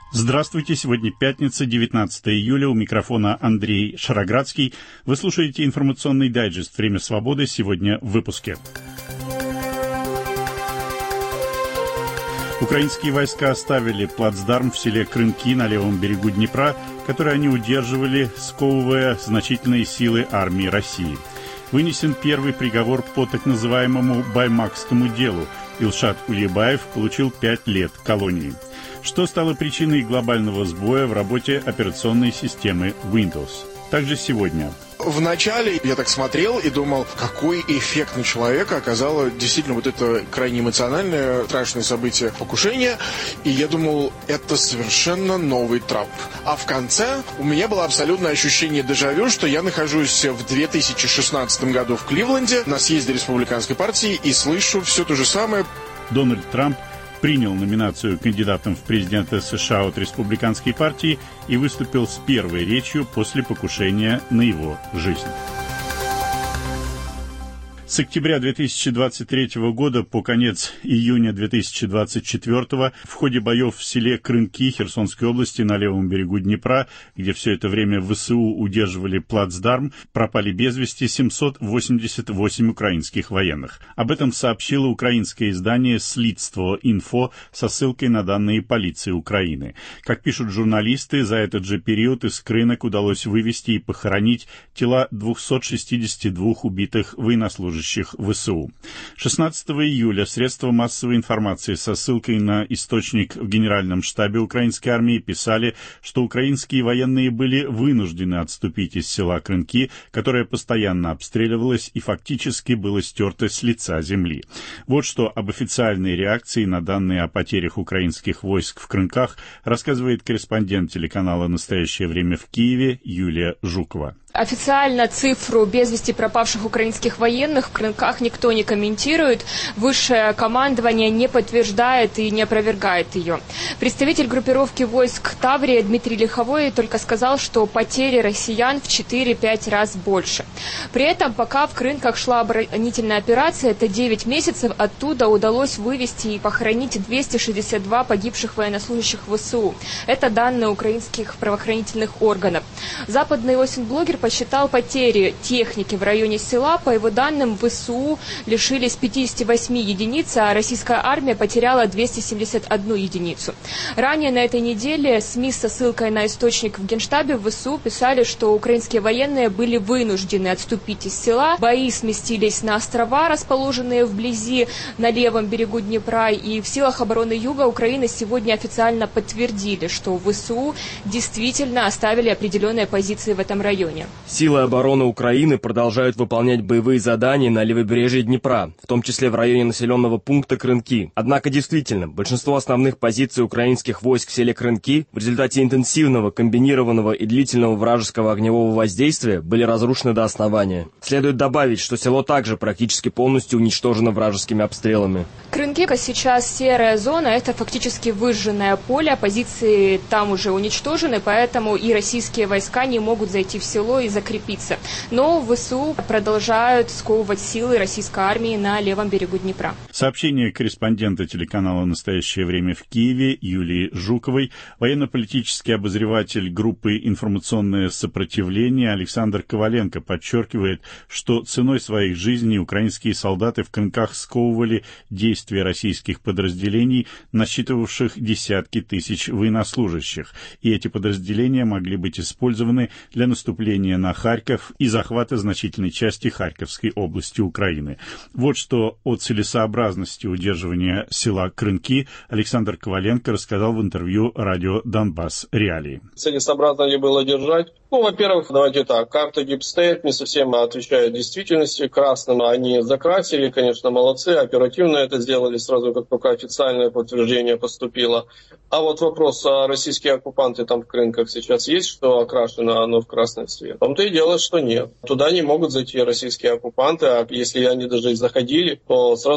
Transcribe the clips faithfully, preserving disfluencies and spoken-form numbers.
Здравствуйте, сегодня пятница, девятнадцатое июля, у микрофона Андрей Шароградский. Вы слушаете информационный дайджест «Время свободы», сегодня в выпуске. Украинские войска оставили плацдарм в селе Крынки на левом берегу Днепра, который они удерживали, сковывая значительные силы армии России. Вынесен первый приговор по так называемому Баймакскому делу. Илшат Кулебаев получил пять лет колонии. Что стало причиной глобального сбоя в работе операционной системы Windows? Также сегодня. Вначале я так смотрел и думал, какой эффект на человека оказало действительно вот это крайне эмоциональное, страшное событие покушения. И я думал, это совершенно новый Трамп. А в конце у меня было абсолютное ощущение дежавю, что я нахожусь в две тысячи шестнадцатом году в Кливленде на съезде республиканской партии и слышу все то же самое. Дональд Трамп принял номинацию кандидатом в президенты США от республиканской партии и выступил с первой речью после покушения на его жизнь. С октября две тысячи двадцать третьего года по конец июня две тысячи двадцать четвёртого в ходе боев в селе Крынки Херсонской области на левом берегу Днепра, где все это время ВСУ удерживали плацдарм, пропали без вести семьсот восемьдесят восемь украинских военных. Об этом сообщило украинское издание «Слідство.Інфо» со ссылкой на данные полиции Украины. Как пишут журналисты, за этот же период из Крынок удалось вывести и похоронить тела двухсот шестидесяти двух убитых военнослужащих ВСУ. шестнадцатого июля средства массовой информации со ссылкой на источник в Генеральном штабе украинской армии писали, что украинские военные были вынуждены отступить из села Крынки, которое постоянно обстреливалось и фактически было стерто с лица земли. Вот что об официальной реакции на данные о потерях украинских войск в Крынках рассказывает корреспондент телеканала «Настоящее время» в Киеве Юлия Жукова. Официально цифру без вести пропавших украинских военных в Крынках никто не комментирует. Высшее командование не подтверждает и не опровергает ее. Представитель группировки войск Таврия Дмитрий Лиховой только сказал, что потери россиян в четыре-пять раз больше. При этом, пока в Крынках шла оборонительная операция, это девять месяцев, оттуда удалось вывести и похоронить двести шестьдесят два погибших военнослужащих ВСУ. Это данные украинских правоохранительных органов. Западный осень-блогер посчитал потери техники в районе села. По его данным, ВСУ лишились пятидесяти восьми единиц, а российская армия потеряла двести семьдесят одну единицу. Ранее на этой неделе СМИ со ссылкой на источник в Генштабе ВСУ писали, что украинские военные были вынуждены отступить из села. Бои сместились на острова, расположенные вблизи на левом берегу Днепра. И в силах обороны Юга Украины сегодня официально подтвердили, что ВСУ действительно оставили определенные позиции в этом районе. Силы обороны Украины продолжают выполнять боевые задания на левобережье Днепра, в том числе в районе населенного пункта Крынки. Однако действительно, большинство основных позиций украинских войск в селе Крынки в результате интенсивного, комбинированного и длительного вражеского огневого воздействия были разрушены до основания. Следует добавить, что село также практически полностью уничтожено вражескими обстрелами. Крынки сейчас серая зона, это фактически выжженное поле, позиции там уже уничтожены, поэтому и российские войска не могут зайти в село и закрепиться. Но ВСУ продолжают сковывать силы российской армии на левом берегу Днепра. Сообщение корреспондента телеканала «Настоящее время» в Киеве Юлии Жуковой. Военно-политический обозреватель группы «Информационное сопротивление» Александр Коваленко подчеркивает, что ценой своих жизней украинские солдаты в Крынках сковывали действия российских подразделений, насчитывавших десятки тысяч военнослужащих. И эти подразделения могли быть использованы для наступления на Харьков и захвата значительной части Харьковской области Украины. Вот что о целесообразности удерживания села Крынки Александр Коваленко рассказал в интервью радио «Донбасс. Реалии». Целесообразно ли было держать? Ну, во-первых, давайте так, карта Дипстейт не совсем отвечает действительности. Красным они закрасили, конечно, молодцы, оперативно это сделали сразу, как только официальное подтверждение поступило. А вот вопрос, а российские оккупанты там в Крынках сейчас есть, что окрашено оно в красный цвет? В том-то и дело, что нет. Туда не могут зайти российские оккупанты, а если они даже и заходили, то сразу же оказывается,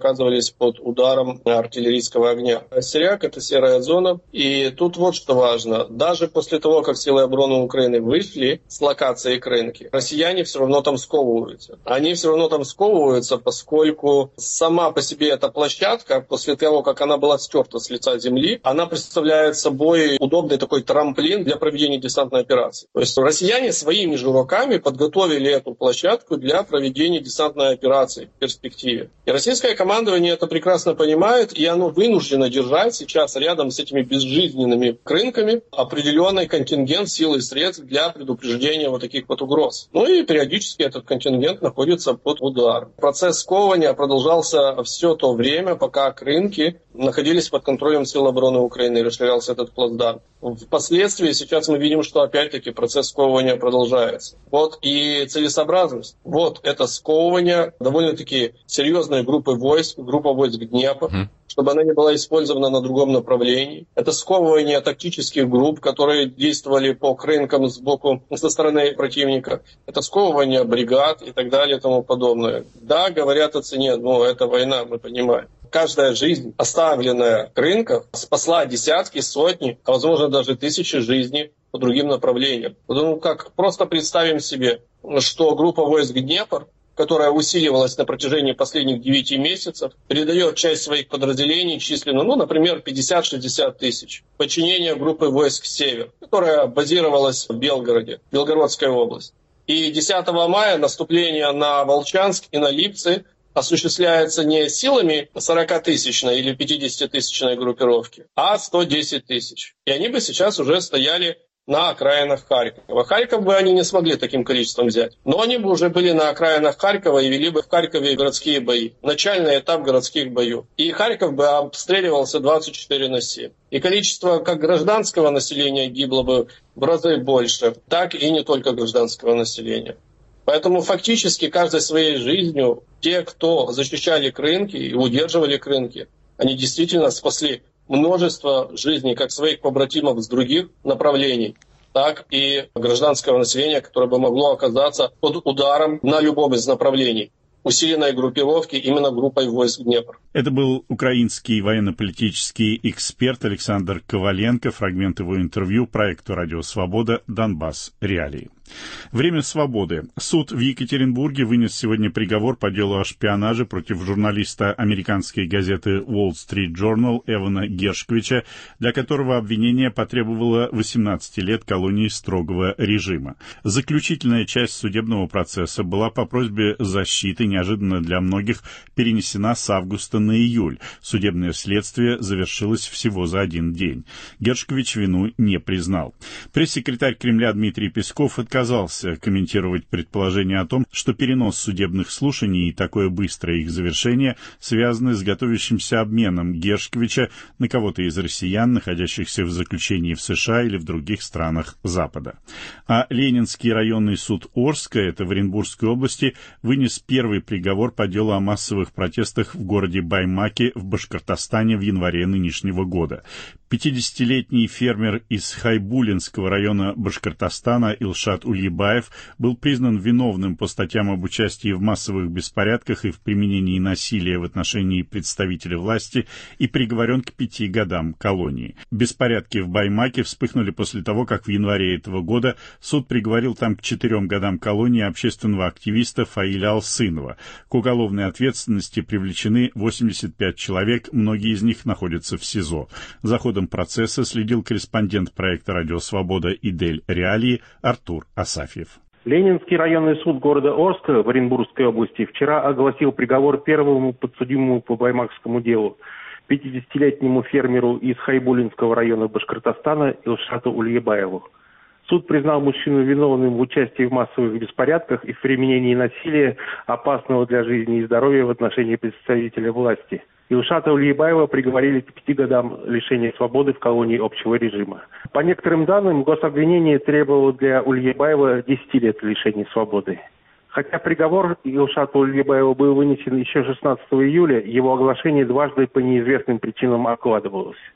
оказывались под ударом артиллерийского огня. Сиряк — это серая зона, и тут вот что важно. Даже после того, как силы обороны Украины вышли с локации Крынки, россияне все равно там сковываются. Они все равно там сковываются, поскольку сама по себе эта площадка, после того, как она была стерта с лица земли, она представляет собой удобный такой трамплин для проведения десантной операции. То есть россияне своими же руками подготовили эту площадку для проведения десантной операции в перспективе. И российское командование это прекрасно понимает, и оно вынуждено держать сейчас рядом с этими безжизненными крынками определенный контингент сил и средств для предупреждения вот таких вот угроз. Ну и периодически этот контингент находится под ударом. Процесс сковывания продолжался все то время, пока крынки находились под контролем сил обороны Украины и расширялся этот плацдарм. Впоследствии сейчас мы видим, что опять-таки процесс сковывания продолжается. Вот и целесообразность. Вот это сковывание довольно-таки серьезной группы войск, группа войск Днепр, mm. чтобы она не была использована на другом направлении. Это сковывание тактических групп, которые действовали по крынкам сбоку, со стороны противника. Это сковывание бригад и так далее и тому подобное. Да, говорят о цене, но это война, мы понимаем. Каждая жизнь, оставленная Крынков, спасла десятки, сотни, а возможно даже тысячи жизней по другим направлениям. Ну как, просто представим себе, что группа войск Днепр, которая усиливалась на протяжении последних девяти месяцев, передает часть своих подразделений численно, ну, например, пятьдесят-шестьдесят тысяч. Подчинение группы войск Север, которая базировалась в Белгороде, Белгородская область. И десятого мая наступление на Волчанск и на Липцы осуществляется не силами сорокатысячной или пятидесятитысячной группировки, а сто десять тысяч. И они бы сейчас уже стояли на окраинах Харькова. Харьков бы они не смогли таким количеством взять. Но они бы уже были на окраинах Харькова и вели бы в Харькове городские бои. Начальный этап городских боев. И Харьков бы обстреливался двадцать четыре на семь. И количество как гражданского населения гибло бы в разы больше, так и не только гражданского населения. Поэтому фактически каждой своей жизнью те, кто защищали Крынки и удерживали Крынки, они действительно спасли множество жизней как своих побратимов с других направлений, так и гражданского населения, которое бы могло оказаться под ударом на любом из направлений усиленной группировки именно группой войск Днепр. Это был украинский военно-политический эксперт Александр Коваленко. Фрагмент его интервью проекту «Радио Свобода. Донбасс. Реалии». Время свободы. Суд в Екатеринбурге вынес сегодня приговор по делу о шпионаже против журналиста американской газеты Wall Street Journal Эвана Гершковича, для которого обвинение потребовало восемнадцати лет колонии строгого режима. Заключительная часть судебного процесса была по просьбе защиты неожиданно для многих перенесена с августа на июль. Судебное следствие завершилось всего за один день. Гершкович вину не признал. Пресс-секретарь Кремля Дмитрий Песков отказался отказался комментировать предположение о том, что перенос судебных слушаний и такое быстрое их завершение связаны с готовящимся обменом Гершковича на кого-то из россиян, находящихся в заключении в США или в других странах Запада. А Ленинский районный суд Орска, это в Оренбургской области, вынес первый приговор по делу о массовых протестах в городе Баймаке в Башкортостане в январе нынешнего года. пятидесятилетний фермер из Хайбулинского района Башкортостана Илшат Ульебаев был признан виновным по статьям об участии в массовых беспорядках и в применении насилия в отношении представителей власти и приговорен к пяти годам колонии. Беспорядки в Баймаке вспыхнули после того, как в январе этого года суд приговорил там к четырем годам колонии общественного активиста Фаиля Алсынова. К уголовной ответственности привлечены восемьдесят пять человек, многие из них находятся в СИЗО. За ходом процесса следил корреспондент проекта «Радио Свобода» и «Дель Реалии» Артур Асафьев. Ленинский районный суд города Орска в Оренбургской области вчера огласил приговор первому подсудимому по баймакскому делу, пятидесятилетнему фермеру из Хайбулинского района Башкортостана Илшату Ульебаеву. Суд признал мужчину виновным в участии в массовых беспорядках и в применении насилия, опасного для жизни и здоровья в отношении представителя власти. Илшата Ульебаева приговорили к пяти годам лишения свободы в колонии общего режима. По некоторым данным, гособвинение требовало для Ульебаева десяти лет лишения свободы. Хотя приговор Илшату Ульебаеву был вынесен еще шестнадцатого июля, его оглашение дважды по неизвестным причинам откладывалось.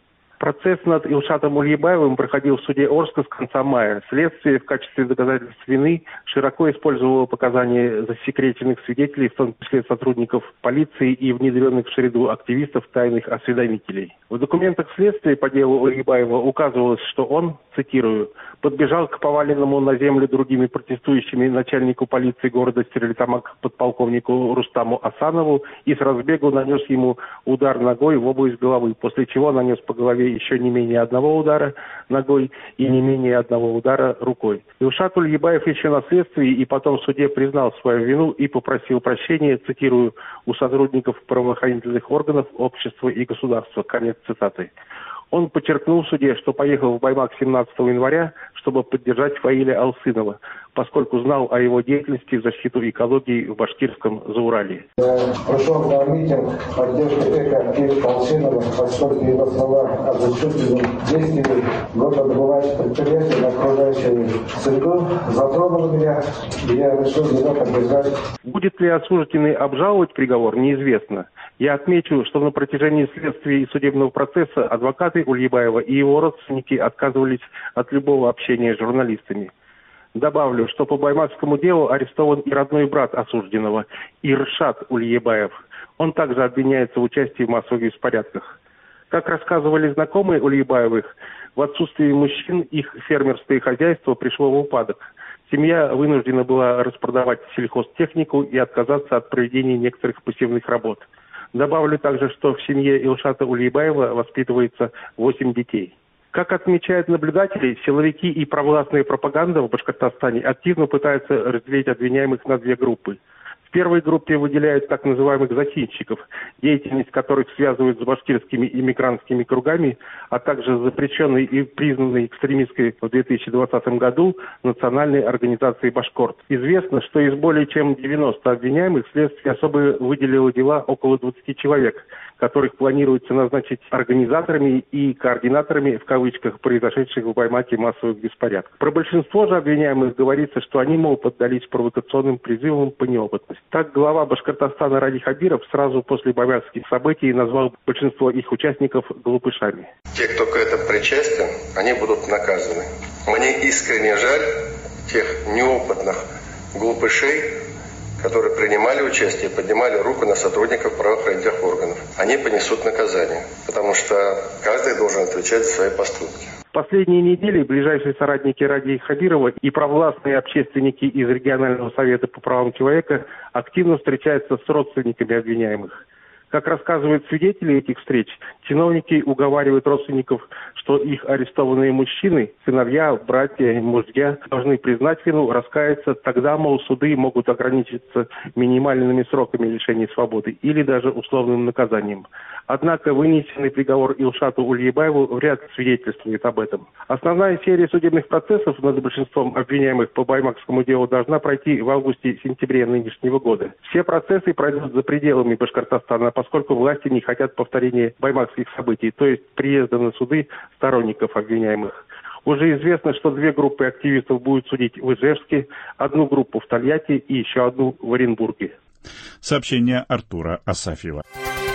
Процесс над Илшатом Ульябаевым проходил в суде Орска с конца мая. Следствие в качестве доказательств вины широко использовало показания засекреченных свидетелей, в том числе сотрудников полиции и внедренных в среду активистов тайных осведомителей. В документах следствия по делу Ульябаева указывалось, что он, цитирую, подбежал к поваленному на землю другими протестующими начальнику полиции города Стерлитамак подполковнику Рустаму Асанову и с разбегу нанес ему удар ногой в область головы, после чего нанес по голове еще не менее одного удара ногой и не менее одного удара рукой. Илшат Ульябаев еще на следствии и потом в суде признал свою вину и попросил прощения, цитирую, у сотрудников правоохранительных органов, общества и государства. Конец цитаты. Он подчеркнул в суде, что поехал в Баймак семнадцатого января, чтобы поддержать Фаиля Алсынова, поскольку знал о его деятельности в защиту экологии в башкирском Зауралье. Я пришел на митинг поддержки эко-активиста Алсынова, поскольку его слова о зачетных действиях горнодобывающих предприятий на окружающую среду затронули меня, и я решил его поддержать. Будет ли осужденный обжаловать приговор, неизвестно. Я отмечу, что на протяжении следствия и судебного процесса адвокаты Ульябаева и его родственники отказывались от любого общения с журналистами. Добавлю, что по баймакскому делу арестован и родной брат осужденного, Иршат Ульябаев. Он также обвиняется в участии в массовых беспорядках. Как рассказывали знакомые Ульябаевых, в отсутствии мужчин их фермерское хозяйство пришло в упадок. Семья вынуждена была распродавать сельхозтехнику и отказаться от проведения некоторых пассивных работ. Добавлю также, что в семье Илшата Ульябаева воспитывается восемь детей. Как отмечают наблюдатели, силовики и провластная пропаганда в Башкортостане активно пытаются разделить обвиняемых на две группы. В первой группе выделяют так называемых зачинщиков, деятельность которых связывают с башкирскими иммигрантскими кругами, а также с запрещенной и признанной экстремистской в две тысячи двадцатом году национальной организацией «Башкорт». Известно, что из более чем девяноста обвиняемых следствие особо выделило дела около двадцати человек, которых планируется назначить организаторами и координаторами, в кавычках, произошедших в Баймаке массовых беспорядков. Про большинство же обвиняемых говорится, что они, мол, поддались провокационным призывам по неопытности. Так, глава Башкортостана Ради Хабиров сразу после баймакских событий назвал большинство их участников глупышами. Те, кто к этому причастен, они будут наказаны. Мне искренне жаль тех неопытных глупышей, которые принимали участие, поднимали руку на сотрудников правоохранительных органов. Они понесут наказание, потому что каждый должен отвечать за свои поступки. В последние недели ближайшие соратники Ради Хабирова и провластные общественники из регионального совета по правам человека активно встречаются с родственниками обвиняемых. Как рассказывают свидетели этих встреч, чиновники уговаривают родственников, что их арестованные мужчины, сыновья, братья, мужья, должны признать вину, раскаяться, тогда, мол, суды могут ограничиться минимальными сроками лишения свободы или даже условным наказанием. Однако вынесенный приговор Илшату Ульябаеву вряд ли свидетельствует об этом. Основная серия судебных процессов над большинством обвиняемых по баймакскому делу должна пройти в августе-сентябре нынешнего года. Все процессы пройдут за пределами Башкортостана, поскольку власти не хотят повторения баймакских событий, то есть приезда на суды сторонников обвиняемых. Уже известно, что две группы активистов будут судить в Ижевске, одну группу в Тольятти и еще одну в Оренбурге. Сообщение Артура Асафьева.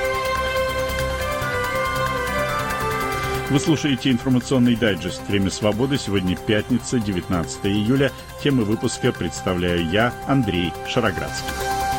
Вы слушаете информационный дайджест «Время свободы». Сегодня пятница, девятнадцатого июля. Темы выпуска представляю я, Андрей Шароградский.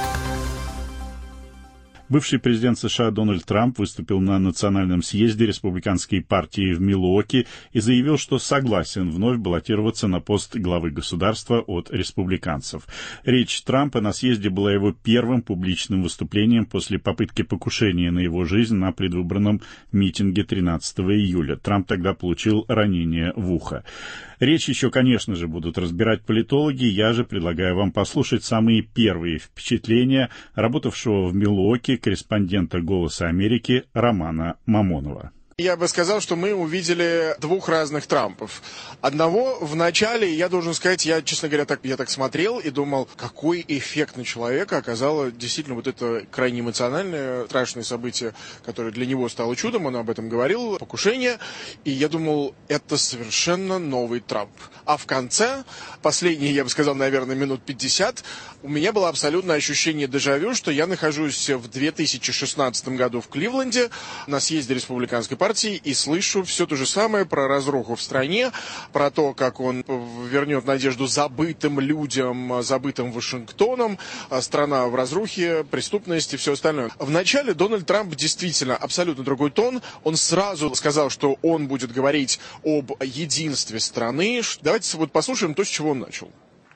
Бывший президент США Дональд Трамп выступил на национальном съезде республиканской партии в Милуоки и заявил, что согласен вновь баллотироваться на пост главы государства от республиканцев. Речь Трампа на съезде была его первым публичным выступлением после попытки покушения на его жизнь на предвыборном митинге тринадцатого июля. Трамп тогда получил ранение в ухо. Речь еще, конечно же, будут разбирать политологи. Я же предлагаю вам послушать самые первые впечатления работавшего в Милуоки корреспондента «Голоса Америки» Романа Мамонова. Я бы сказал, что мы увидели двух разных Трампов. Одного в начале, я должен сказать, я, честно говоря, так, я так смотрел и думал, какой эффект на человека оказало действительно вот это крайне эмоциональное, страшное событие, которое для него стало чудом, он об этом говорил, покушение. И я думал, это совершенно новый Трамп. А в конце, последние, я бы сказал, наверное, минут пятьдесят, у меня было абсолютное ощущение дежавю, что я нахожусь в две тысячи шестнадцатом году в Кливленде на съезде республиканской партии, партии и слышу все то же самое про разруху в стране, про то, как он вернет надежду забытым людям, забытым Вашингтоном, страна в разрухе, преступность и все остальное. Вначале Дональд Трамп действительно абсолютно другой тон. Он сразу сказал, что он будет говорить об единстве страны. Давайте вот послушаем то, с чего он начал.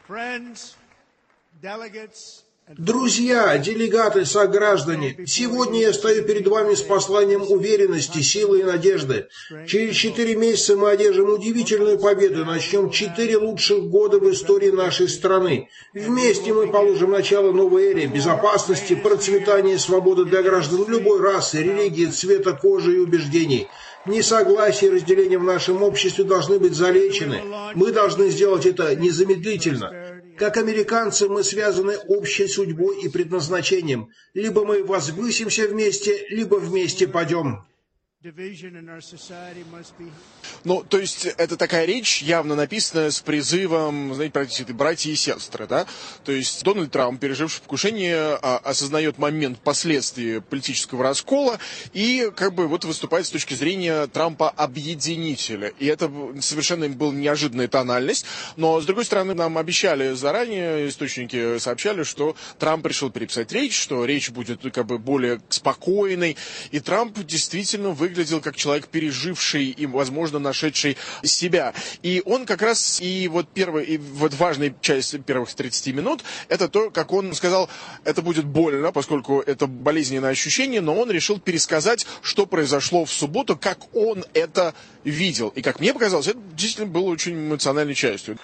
Друзья, делегаты, сограждане, сегодня я стою перед вами с посланием уверенности, силы и надежды. Через четыре месяца мы одержим удивительную победу и начнем четыре лучших года в истории нашей страны. Вместе мы положим начало новой эре безопасности, процветания и свободы для граждан любой расы, религии, цвета кожи и убеждений. Несогласие и разделение в нашем обществе должны быть залечены. Мы должны сделать это незамедлительно. Как американцы мы связаны общей судьбой и предназначением. Либо мы возвысимся вместе, либо вместе падем. Ну, то есть, это такая речь, явно написанная с призывом, знаете, практически, братья и сестры, да? То есть, Дональд Трамп, переживший покушение, осознает момент последствий политического раскола и, как бы, вот выступает с точки зрения Трампа-объединителя. И это совершенно была неожиданная тональность. Но, с другой стороны, нам обещали заранее, источники сообщали, что Трамп решил переписать речь, что речь будет, как бы, более спокойной. И Трамп действительно выглядит выглядел как человек, переживший и, возможно, нашедший себя. И он как раз, и вот первая, и вот важная часть первых тридцати минут, это то, как он сказал, это будет больно, поскольку это болезненное ощущение, но он решил пересказать, что произошло в субботу, как он это видел. И, как мне показалось, это действительно было очень эмоциональной частью.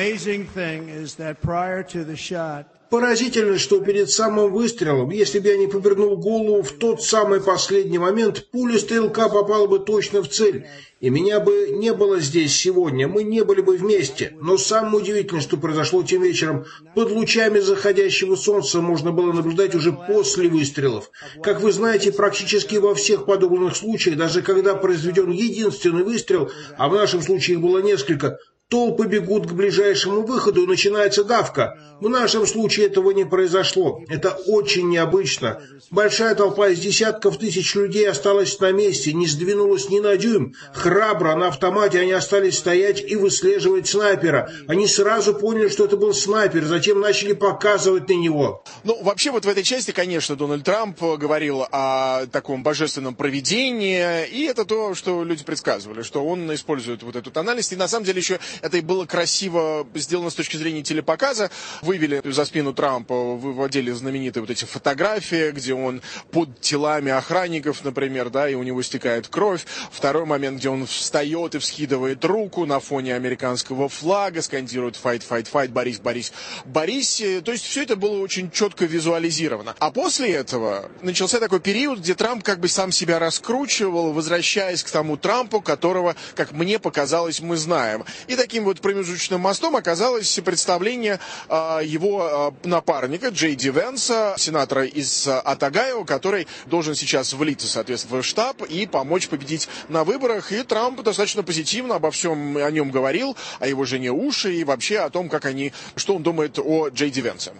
Поразительно, что перед самым выстрелом, если бы я не повернул голову в тот самый последний момент, пуля стрелка попала бы точно в цель. И меня бы не было здесь сегодня, мы не были бы вместе. Но самое удивительное, что произошло тем вечером, под лучами заходящего солнца можно было наблюдать уже после выстрелов. Как вы знаете, практически во всех подобных случаях, даже когда произведен единственный выстрел, а в нашем случае их было несколько, толпы бегут к ближайшему выходу и начинается давка. В нашем случае этого не произошло. Это очень необычно. Большая толпа из десятков тысяч людей осталась на месте, не сдвинулась ни на дюйм. Храбро, на автомате они остались стоять и выслеживать снайпера. Они сразу поняли, что это был снайпер, затем начали показывать на него. Ну, вообще, вот в этой части, конечно, Дональд Трамп говорил о таком божественном провидении, и это то, что люди предсказывали, что он использует вот эту тональность, и на самом деле еще это и было красиво сделано с точки зрения телепоказа. Вывели за спину Трампа, выводили знаменитые вот эти фотографии, где он под телами охранников, например, да, и у него стекает кровь. Второй момент, где он встает и вскидывает руку на фоне американского флага, скандирует «Fight, fight, fight», «Борис, Борис, Борис». То есть все это было очень четко визуализировано. А после этого начался такой период, где Трамп как бы сам себя раскручивал, возвращаясь к тому Трампу, которого, как мне показалось, мы знаем. И таким вот промежуточным мостом оказалось представление э, его э, напарника Джей Ди Венса, сенатора из э, от Огайо, который должен сейчас влиться, соответственно, в штаб и помочь победить на выборах. И Трамп достаточно позитивно обо всем о нем говорил, о его жене Уши и вообще о том, как они, что он думает о Джей Ди Венсе.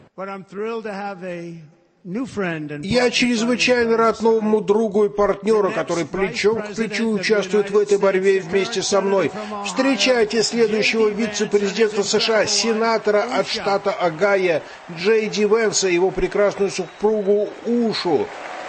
Я чрезвычайно рад новому другу и партнеру, который плечом к плечу участвует в этой борьбе вместе со мной. Встречайте следующего вице-президента США, сенатора от штата Огайо Джей Ди Венса и его прекрасную супругу Ушу.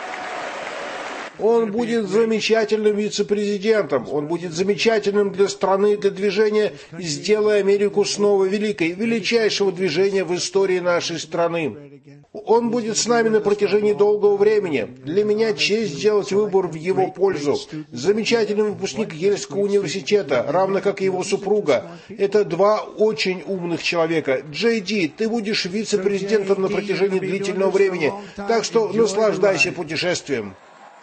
Он будет замечательным вице-президентом, он будет замечательным для страны, для движения «Сделай Америку снова великой», величайшего движения в истории нашей страны. Он будет с нами на протяжении долгого времени. Для меня честь сделать выбор в его пользу. Замечательный выпускник Ельского университета, равно как и его супруга. Это два очень умных человека. Джей Ди, ты будешь вице-президентом на протяжении длительного времени, так что наслаждайся путешествием.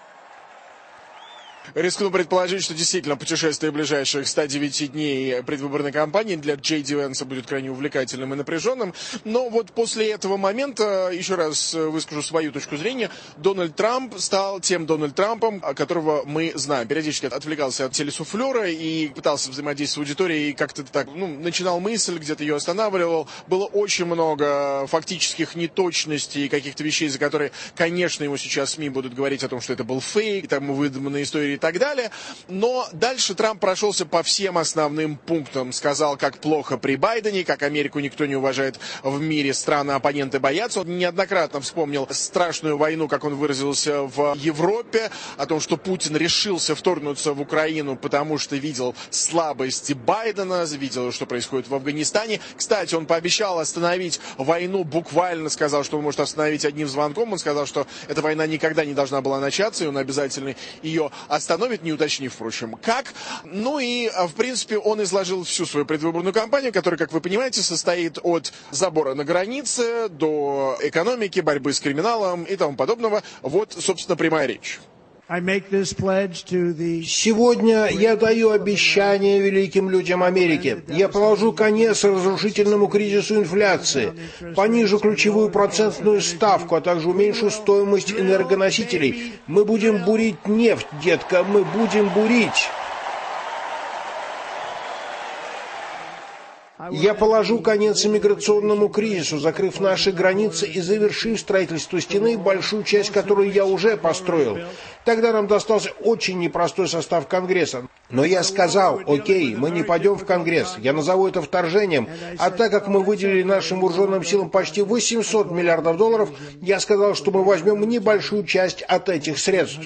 Рискну предположить, что действительно путешествие ближайших ста девяти дней предвыборной кампании для Джей Ди Венса будет крайне увлекательным и напряженным. Но вот после этого момента, еще раз выскажу свою точку зрения, Дональд Трамп стал тем Дональд Трампом, которого мы знаем. Периодически отвлекался от телесуфлера и пытался взаимодействовать с аудиторией, и как-то так, ну, начинал мысль, где-то ее останавливал. Было очень много фактических неточностей, каких-то вещей, за которые, конечно, ему сейчас СМИ будут говорить о том, что это был фейк, там выдуманные истории и так далее. Но дальше Трамп прошелся по всем основным пунктам. Сказал, как плохо при Байдене, как Америку никто не уважает в мире, страны-оппоненты боятся. Он неоднократно вспомнил страшную войну, как он выразился, в Европе, о том, что Путин решился вторгнуться в Украину, потому что видел слабости Байдена, видел, что происходит в Афганистане. Кстати, он пообещал остановить войну, буквально сказал, что он может остановить одним звонком. Он сказал, что эта война никогда не должна была начаться, и он обязательно ее остановит, не уточнив, впрочем, как. Ну и, в принципе, он изложил всю свою предвыборную кампанию, которая, как вы понимаете, состоит от забора на границе до экономики, борьбы с криминалом и тому подобного. Вот, собственно, прямая речь. Сегодня я даю обещание великим людям Америки. Я положу конец разрушительному кризису инфляции, понижу ключевую процентную ставку, а также уменьшу стоимость энергоносителей. Мы будем бурить нефть, детка, мы будем бурить. Я положу конец иммиграционному кризису, закрыв наши границы и завершив строительство стены, большую часть которой я уже построил. Тогда нам достался очень непростой состав Конгресса. Но я сказал, окей, мы не пойдем в Конгресс, я назову это вторжением, а так как мы выделили нашим вооруженным силам почти восемьсот миллиардов долларов, я сказал, что мы возьмем небольшую часть от этих средств.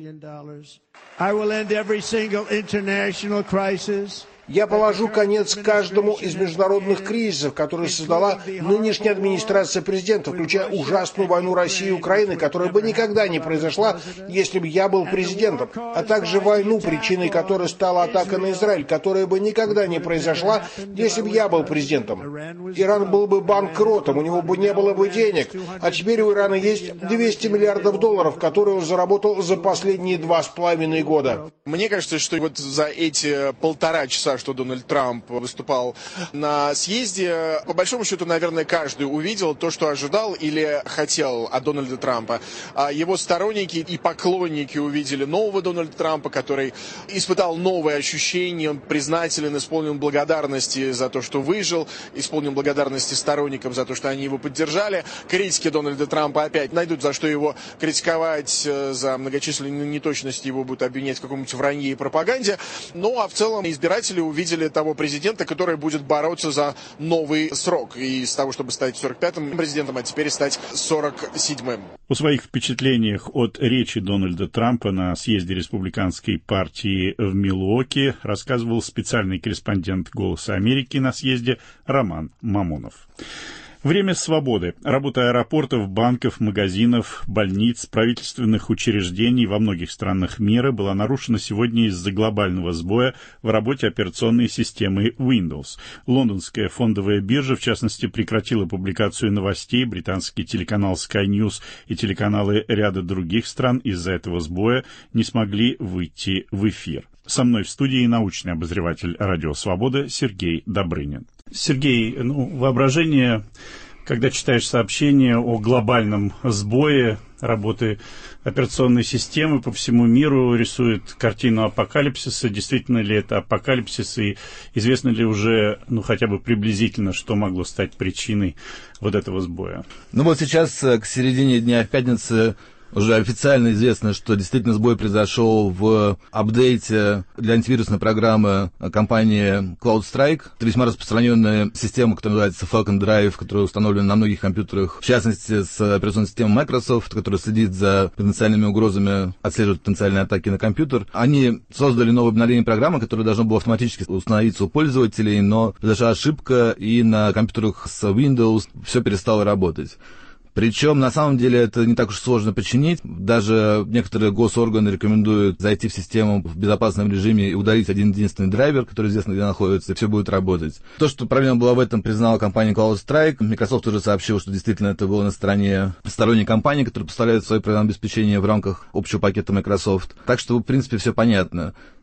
Я положу конец каждому из международных кризисов, которые создала нынешняя администрация президента, включая ужасную войну России и Украины, которая бы никогда не произошла, если бы я был президентом, а также войну, причиной которой стала атака на Израиль, которая бы никогда не произошла, если бы я был президентом. Иран был бы банкротом, у него бы не было бы денег, а теперь у Ирана есть двести миллиардов долларов, которые он заработал за последние два с половиной года. Мне кажется, что вот за эти полтора часа, что Дональд Трамп выступал на съезде, по большому счету, наверное, каждый увидел то, что ожидал или хотел от Дональда Трампа. А его сторонники и поклонники увидели нового Дональда Трампа, который испытал новые ощущения, он признателен, исполнен благодарности за то, что выжил, исполнен благодарности сторонникам за то, что они его поддержали. Критики Дональда Трампа опять найдут, за что его критиковать, за многочисленные неточности его будут обвинять в каком-нибудь вранье и пропаганде. Ну, а в целом избиратели увидели того президента, который будет бороться за новый срок. И с того, чтобы стать сорок пятым президентом, а теперь стать сорок седьмым. О своих впечатлениях от речи Дональда Трампа на съезде республиканской партии в Милуоки рассказывал специальный корреспондент «Голоса Америки» на съезде Роман Мамонов. Время свободы. Работа аэропортов, банков, магазинов, больниц, правительственных учреждений во многих странах мира была нарушена сегодня из-за глобального сбоя в работе операционной системы Windows. Лондонская фондовая биржа, в частности, прекратила публикацию новостей, британский телеканал Sky News и телеканалы ряда других стран из-за этого сбоя не смогли выйти в эфир. Со мной в студии научный обозреватель «Радио Свобода» Сергей Добрынин. Сергей, ну, воображение, когда читаешь сообщения о глобальном сбое работы операционной системы по всему миру, рисует картину апокалипсиса. Действительно ли это апокалипсис, и известно ли уже, ну, хотя бы приблизительно, что могло стать причиной вот этого сбоя? Ну вот сейчас, к середине дня в пятницу, уже официально известно, что действительно сбой произошел в апдейте для антивирусной программы компании CloudStrike. Это весьма распространенная система, которая называется Falcon Drive, которая установлена на многих компьютерах, в частности, с операционной системой Microsoft, которая следит за потенциальными угрозами, отслеживает потенциальные атаки на компьютер. Они создали новое обновление программы, которое должно было автоматически установиться у пользователей, но произошла ошибка, и на компьютерах с Windows все перестало работать. Причем, на самом деле, это не так уж сложно починить. Даже некоторые госорганы рекомендуют зайти в систему в безопасном режиме и удалить один-единственный драйвер, который известно где находится, и все будет работать. То, что проблема была в этом, признала компания CloudStrike. Microsoft уже сообщил, что действительно это было на стороне сторонней компании, которая поставляет свое программное обеспечение в рамках общего пакета Microsoft. Так что, в принципе, все понятно.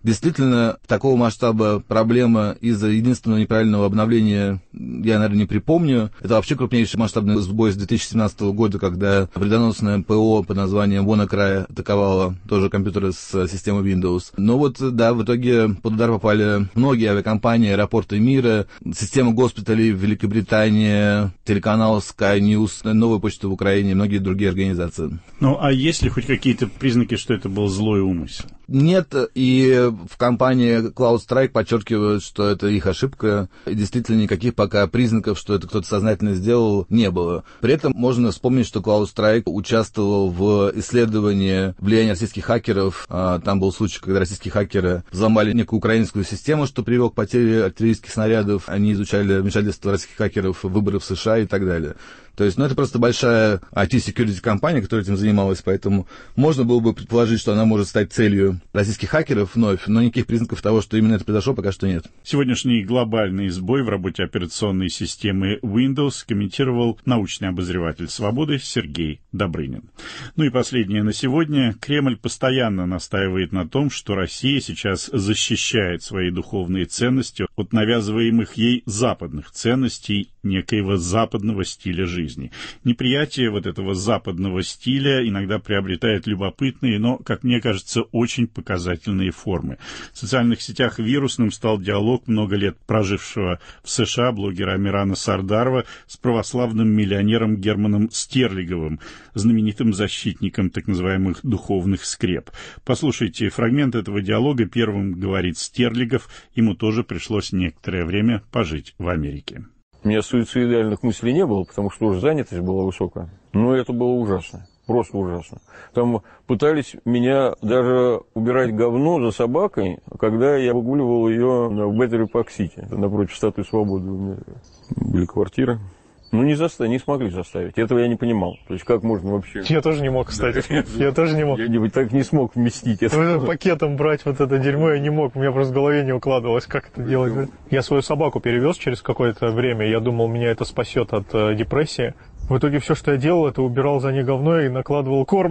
Действительно, такого масштаба проблема из-за единственного неправильного обновления я, наверное, не припомню. Это вообще крупнейший масштабный сбой с две тысячи семнадцатого года, когда вредоносное ПО под названием WannaCry атаковало тоже компьютеры с системой Windows. Но вот, да, в итоге под удар попали многие авиакомпании, аэропорты мира, система госпиталей в Великобритании, телеканал Sky News, Новая почта в Украине и многие другие организации. Ну, а есть ли хоть какие-то признаки, что это был злой умысел? Нет, и в компании CloudStrike подчеркивают, что это их ошибка, и действительно никаких пока признаков, что это кто-то сознательно сделал, не было. При этом можно вспомнить, что CloudStrike участвовал в исследовании влияния российских хакеров. Там был случай, когда российские хакеры взломали некую украинскую систему, что привело к потере артиллерийских снарядов. Они изучали вмешательство российских хакеров в выборы в США и так далее. То есть, ну, это просто большая ай ти-security компания, которая этим занималась, поэтому можно было бы предположить, что она может стать целью российских хакеров вновь, но никаких признаков того, что именно это произошло, пока что нет. Сегодняшний глобальный сбой в работе операционной системы Windows комментировал научный обозреватель «Свободы» Сергей Добрынин. Ну и последнее на сегодня. Кремль постоянно настаивает на том, что Россия сейчас защищает свои духовные ценности от навязываемых ей западных ценностей, некоего западного стиля жизни. Неприятие вот этого западного стиля иногда приобретает любопытные, но, как мне кажется, очень показательные формы. В социальных сетях вирусным стал диалог много лет прожившего в США блогера Амирана Сардарова с православным миллионером Германом Стерлиговым, знаменитым защитником так называемых духовных скреп. Послушайте фрагмент этого диалога. Первым говорит Стерлигов. Ему тоже пришлось некоторое время пожить в Америке. У меня суицидальных мыслей не было, потому что уже занятость была высокая. Но это было ужасно. Просто ужасно. Там пытались меня даже убирать говно за собакой, когда я выгуливал ее в Беттери Парк-Сити, напротив Статуи Свободы. У меня были квартиры. Ну, не, заставили, не смогли заставить. Этого я не понимал. То есть, как можно вообще... Я тоже не мог, кстати. Я тоже не мог. Я не, так не смог вместить это. Пакетом брать вот это дерьмо я не мог. У меня просто в голове не укладывалось, как это делать. Я свою собаку перевез через какое-то время. Я думал, меня это спасет от э, депрессии. В итоге все, что я делал, это убирал за ней говно и накладывал корм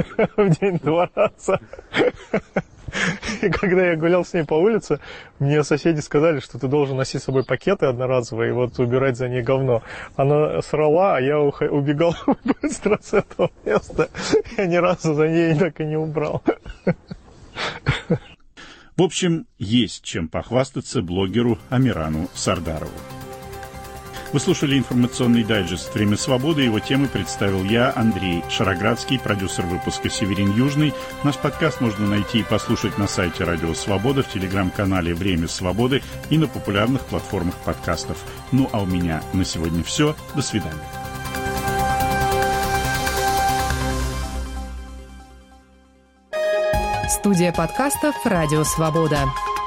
в день два раза. И когда я гулял с ней по улице, мне соседи сказали, что ты должен носить с собой пакеты одноразовые и вот убирать за ней говно. Она срала, а я убегал быстро с этого места. Я ни разу за ней так и не убрал. В общем, есть чем похвастаться блогеру Амирану Сардарову. Вы слушали информационный дайджест «Время свободы». Его темы представил я, Андрей Шароградский, продюсер выпуска «Северин Южный». Наш подкаст можно найти и послушать на сайте Радио Свобода, в телеграм-канале «Время свободы» и на популярных платформах подкастов. Ну а у меня на сегодня все. До свидания. Студия подкастов «Радио Свобода».